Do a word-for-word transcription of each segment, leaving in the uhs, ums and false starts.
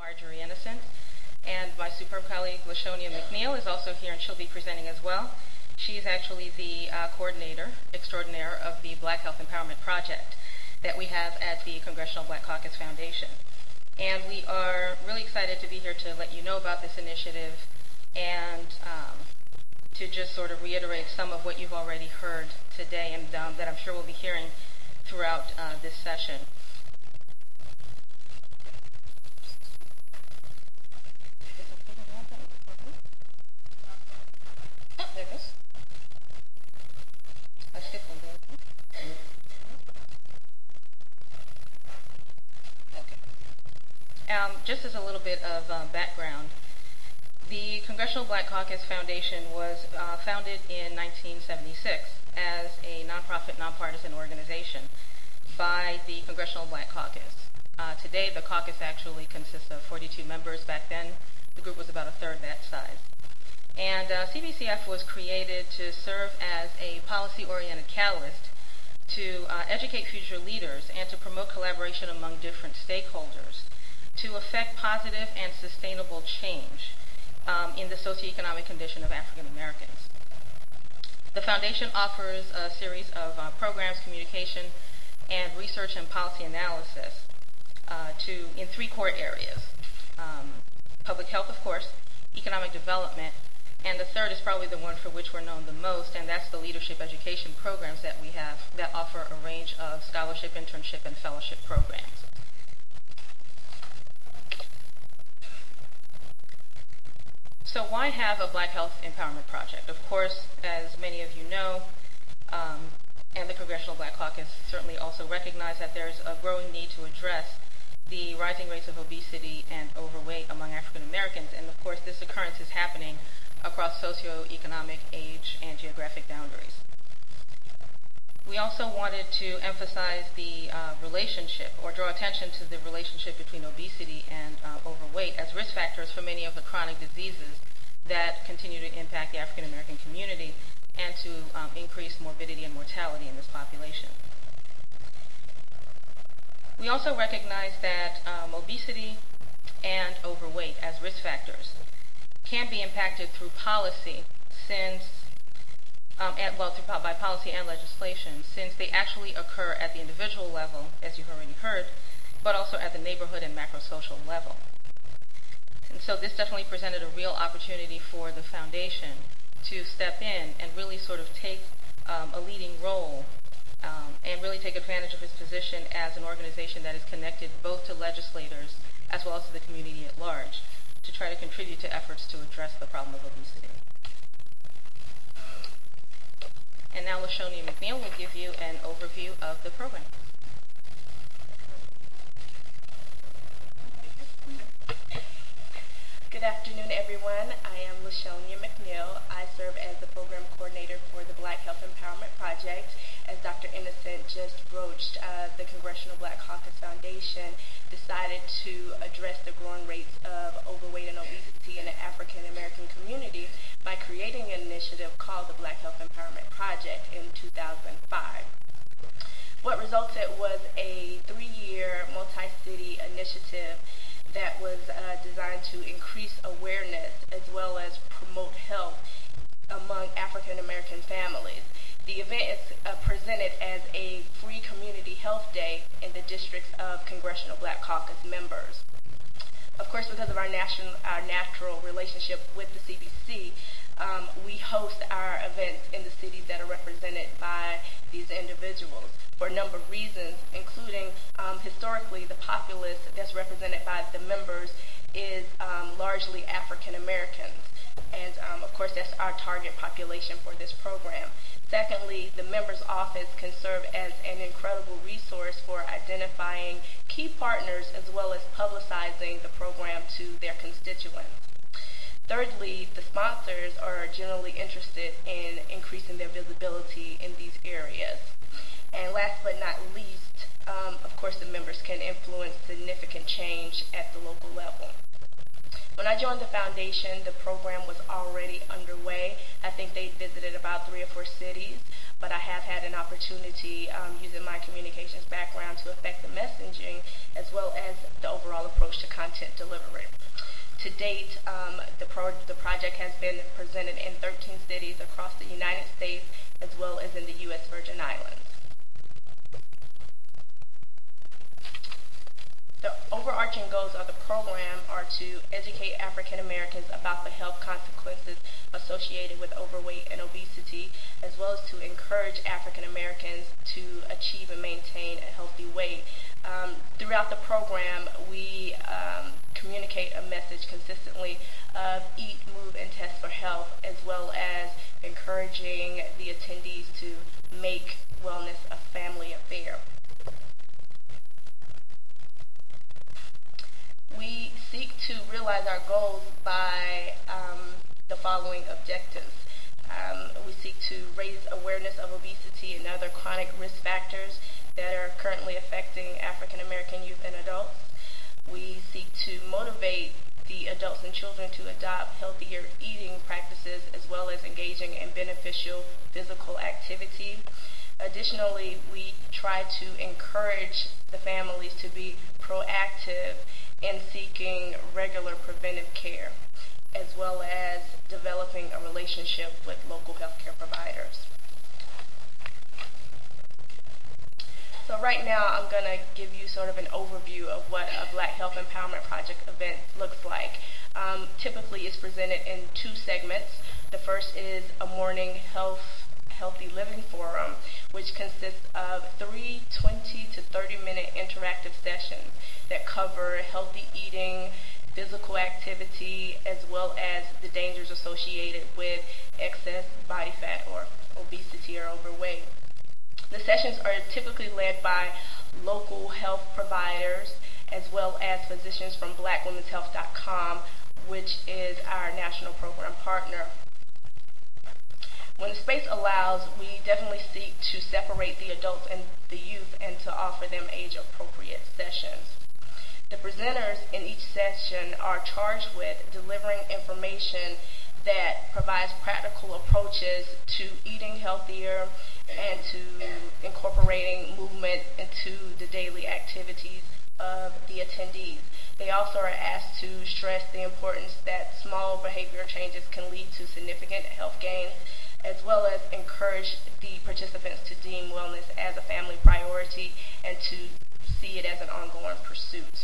Marjorie Innocent. And my superb colleague, Lashonia McNeil, is also here, and she'll be presenting as well. She is actually the uh, coordinator extraordinaire of the Black Health Empowerment Project that we have at the Congressional Black Caucus Foundation. And we are really excited to be here to let you know about this initiative and um, to just sort of reiterate some of what you've already heard today and um, that I'm sure we'll be hearing throughout uh, this session. Oh, there it goes. I skipped one there. Okay. Um, just as a little bit of um, background, the Congressional Black Caucus Foundation was uh, founded in nineteen seventy-six as a nonprofit, nonpartisan organization by the Congressional Black Caucus. Uh, today, the caucus actually consists of forty-two members. Back then, the group was about a third that size. And uh, C B C F was created to serve as a policy-oriented catalyst to uh, educate future leaders and to promote collaboration among different stakeholders to effect positive and sustainable change um, in the socioeconomic condition of African Americans. The foundation offers a series of uh, programs, communication, and research and policy analysis uh, to in three core areas: um, public health, of course, economic development, and the third is probably the one for which we're known the most, and that's the leadership education programs that we have that offer a range of scholarship, internship, and fellowship programs. So why have a Black Health Empowerment Project? Of course, as many of you know, um, and the Congressional Black Caucus certainly also recognize that there's a growing need to address the rising rates of obesity and overweight among African Americans, and of course this occurrence is happening across socioeconomic, age, and geographic boundaries. We also wanted to emphasize the uh, relationship, or draw attention to the relationship between obesity and uh, overweight as risk factors for many of the chronic diseases that continue to impact the African American community and to um, increase morbidity and mortality in this population. We also recognize that um, obesity and overweight as risk factors can be impacted through policy since Um, and, well, through, by policy and legislation, since they actually occur at the individual level, as you've already heard, but also at the neighborhood and macro-social level. And so this definitely presented a real opportunity for the foundation to step in and really sort of take um, a leading role um, and really take advantage of its position as an organization that is connected both to legislators as well as to the community at large to try to contribute to efforts to address the problem of obesity. And now Lashonia McNeil will give you an overview of the program. Good afternoon, everyone. I am Lashonia McNeil. I serve as the program coordinator for the Black Health Empowerment Project. As Doctor Innocent just broached, uh, the Congressional Black Caucus Foundation decided to address the growing rates of overweight and obesity in the African American community by creating an initiative called the Black Health Empowerment Project in two thousand five. What resulted was a three-year multi-city initiative that was uh, designed to increase awareness as well as promote health among African American families. The event is uh, presented as a free community health day in the districts of Congressional Black Caucus members. Of course, because of our national, our natural relationship with the C B C, um, we host our events in the cities that are represented by these individuals for a number of reasons, including um, historically the populace that's represented by the members is um, largely African Americans. And um, of course, that's our target population for this program. Secondly, the member's office can serve as an incredible resource for identifying key partners as well as publicizing the program to their constituents. Thirdly, the sponsors are generally interested in increasing their visibility in these areas. And last but not least, um, of course, the members can influence significant change at the local level. When I joined the foundation, the program was already underway. I think they visited about three or four cities, but I have had an opportunity um, using my communications background to affect the messaging as well as the overall approach to content delivery. To date, um, the, pro the project has been presented in thirteen cities across the United States as well as in the U S Virgin Islands. The overarching goals of the program are to educate African Americans about the health consequences associated with overweight and obesity, as well as to encourage African Americans to achieve and maintain a healthy weight. Um, throughout the program, we um, communicate a message consistently of eat, move, and test for health, as well as encouraging the attendees to make wellness a family affair. We seek to realize our goals by um, the following objectives. Um, we seek to raise awareness of obesity and other chronic risk factors that are currently affecting African American youth and adults. We seek to motivate the adults and children to adopt healthier eating practices as well as engaging in beneficial physical activity. Additionally, we try to encourage the families to be proactive in seeking regular preventive care, as well as developing a relationship with local healthcare providers. So right now I'm going to give you sort of an overview of what a Black Health Empowerment Project event looks like. Um, typically it's presented in two segments. The first is a morning health Healthy Living Forum, which consists of three twenty to thirty minute interactive sessions that cover healthy eating, physical activity, as well as the dangers associated with excess body fat or obesity or overweight. The sessions are typically led by local health providers as well as physicians from black women's health dot com, which is our national program partner. When the space allows, we definitely seek to separate the adults and the youth and to offer them age-appropriate sessions. The presenters in each session are charged with delivering information that provides practical approaches to eating healthier and to incorporating movement into the daily activities of the attendees. They also are asked to stress the importance that small behavioral changes can lead to significant health gains, as well as encourage the participants to deem wellness as a family priority and to see it as an ongoing pursuit.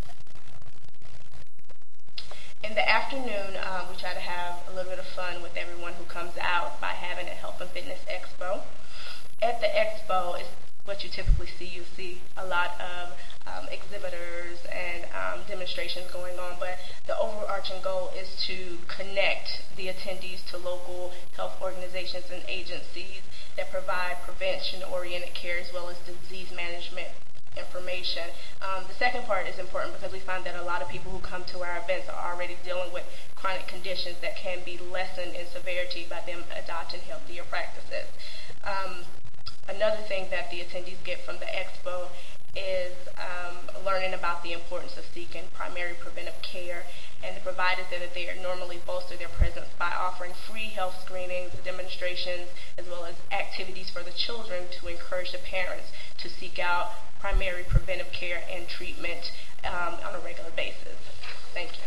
In the afternoon, uh, we try to have a little bit of fun with everyone who comes out by having a health and fitness expo. At the expo is what you typically see. You see a lot of um, exhibitors and um, demonstrations going on, but the overarching goal is to connect the attendees to local health organizations and agencies that provide prevention-oriented care as well as disease management information. Um, the second part is important because we find that a lot of people who come to our events are already dealing with chronic conditions that can be lessened in severity by them adopting healthier practices. Um, another thing that the attendees get from the expo is um, learning about the importance of seeking primary preventive care, and the providers that are there normally bolster their presence by offering free health screenings, demonstrations, as well as activities for the children to encourage the parents to seek out primary preventive care and treatment um, on a regular basis. Thank you.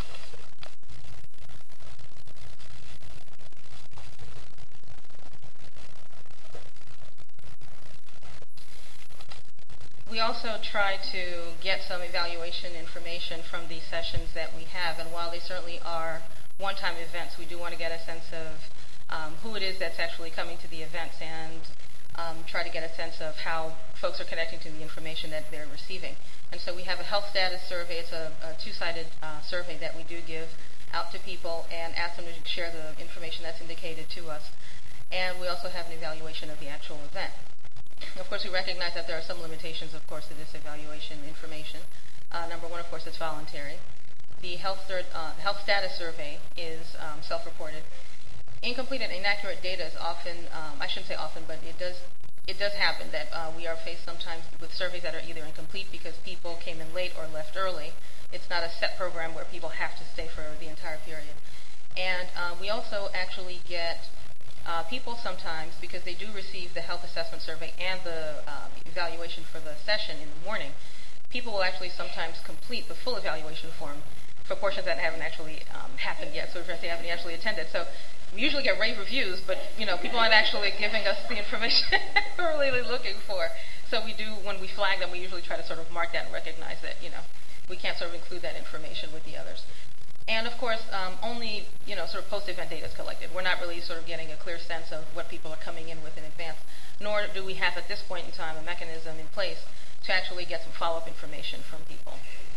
We also try to get some evaluation information from these sessions that we have, and while they certainly are one-time events, we do want to get a sense of um, who it is that's actually coming to the events and um, try to get a sense of how folks are connecting to the information that they're receiving. And so we have a health status survey. It's a, a two-sided uh, survey that we do give out to people and ask them to share the information that's indicated to us. And we also have an evaluation of the actual event. Of course, we recognize that there are some limitations, of course, to this evaluation information. Uh, number one, of course, it's voluntary. The health, uh, health status survey is um, self-reported. Incomplete and inaccurate data is often, um, I shouldn't say often, but it does it does happen that uh, we are faced sometimes with surveys that are either incomplete because people came in late or left early. It's not a set program where people have to stay for the entire period. And uh, we also actually get uh, people sometimes, because they do receive the health assessment survey and the uh, evaluation for the session in the morning, people will actually sometimes complete the full evaluation form for portions that haven't actually um, happened yet, so if they haven't actually attended. So we usually get rave reviews, but you know, people aren't actually giving us the information we're really looking for. So we do, when we flag them, we usually try to sort of mark that and recognize that, you know, we can't sort of include that information with the others. And of course, um, only, you know, sort of post-event data is collected. We're not really sort of getting a clear sense of what people are coming in with in advance, nor do we have at this point in time a mechanism in place to actually get some follow-up information from people.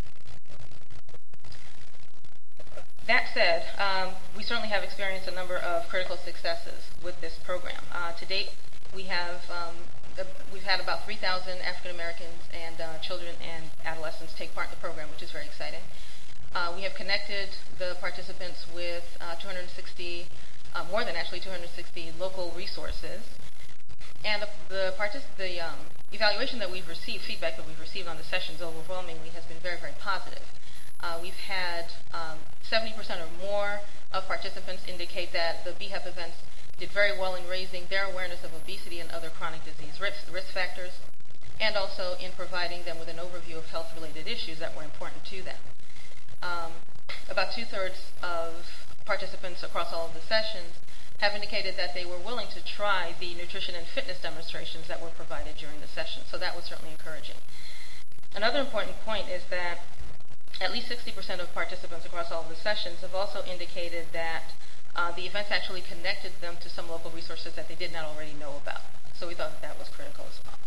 That said, um, we certainly have experienced a number of critical successes with this program. Uh, to date, we have um, uh, we've had about three thousand African Americans and uh, children and adolescents take part in the program, which is very exciting. Uh, we have connected the participants with uh, two hundred sixty, uh, more than actually two hundred sixty local resources. And the, the, partic- the um, evaluation that we've received, feedback that we've received on the sessions overwhelmingly has been very, very positive. Uh, we've had um, seventy percent or more of participants indicate that the B H E P events did very well in raising their awareness of obesity and other chronic disease risk, risk factors, and also in providing them with an overview of health-related issues that were important to them. Um, about two-thirds of participants across all of the sessions have indicated that they were willing to try the nutrition and fitness demonstrations that were provided during the session, so that was certainly encouraging. Another important point is that at least sixty percent of participants across all of the sessions have also indicated that uh, the events actually connected them to some local resources that they did not already know about. So we thought that, that was critical as well.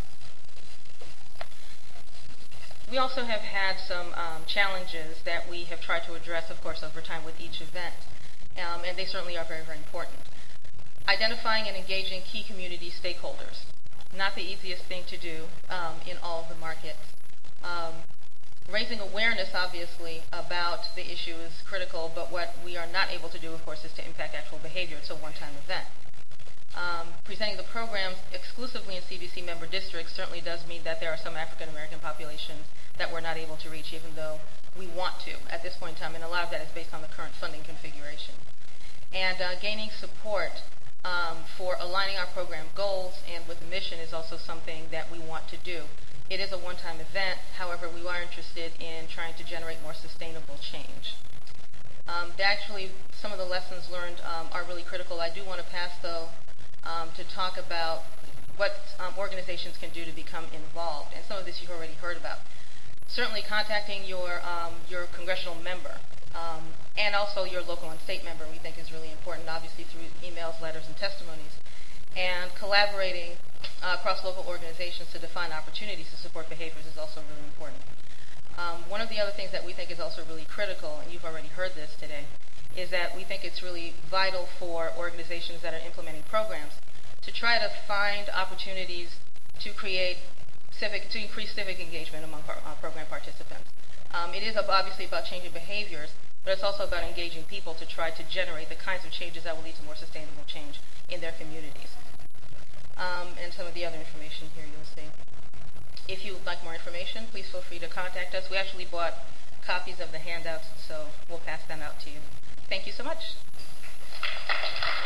We also have had some um, challenges that we have tried to address, of course, over time with each event, um, and they certainly are very, very important. Identifying and engaging key community stakeholders. Not the easiest thing to do um, in all of the markets. Um, Raising awareness, obviously, about the issue is critical, but what we are not able to do, of course, is to impact actual behavior. It's a one-time event. Um, presenting the programs exclusively in C B C member districts certainly does mean that there are some African American populations that we're not able to reach, even though we want to at this point in time, and a lot of that is based on the current funding configuration. And uh, gaining support um, for aligning our program goals and with the mission is also something that we want to do. It is a one-time event. However, we are interested in trying to generate more sustainable change. Um, actually, some of the lessons learned um, are really critical. I do want to pass, though, um, to talk about what um, organizations can do to become involved. And some of this you've already heard about. Certainly contacting your, um, your congressional member um, and also your local and state member we think is really important, obviously through emails, letters, and testimonies. And collaborating uh, across local organizations to define opportunities to support behaviors is also really important. Um, one of the other things that we think is also really critical, and you've already heard this today, is that we think it's really vital for organizations that are implementing programs to try to find opportunities to create civic, to increase civic engagement among par- uh, program participants. Um, it is obviously about changing behaviors, but it's also about engaging people to try to generate the kinds of changes that will lead to more sustainable change in their communities. Um, and some of the other information here you'll see. If you would like more information, please feel free to contact us. We actually bought copies of the handouts, so we'll pass them out to you. Thank you so much.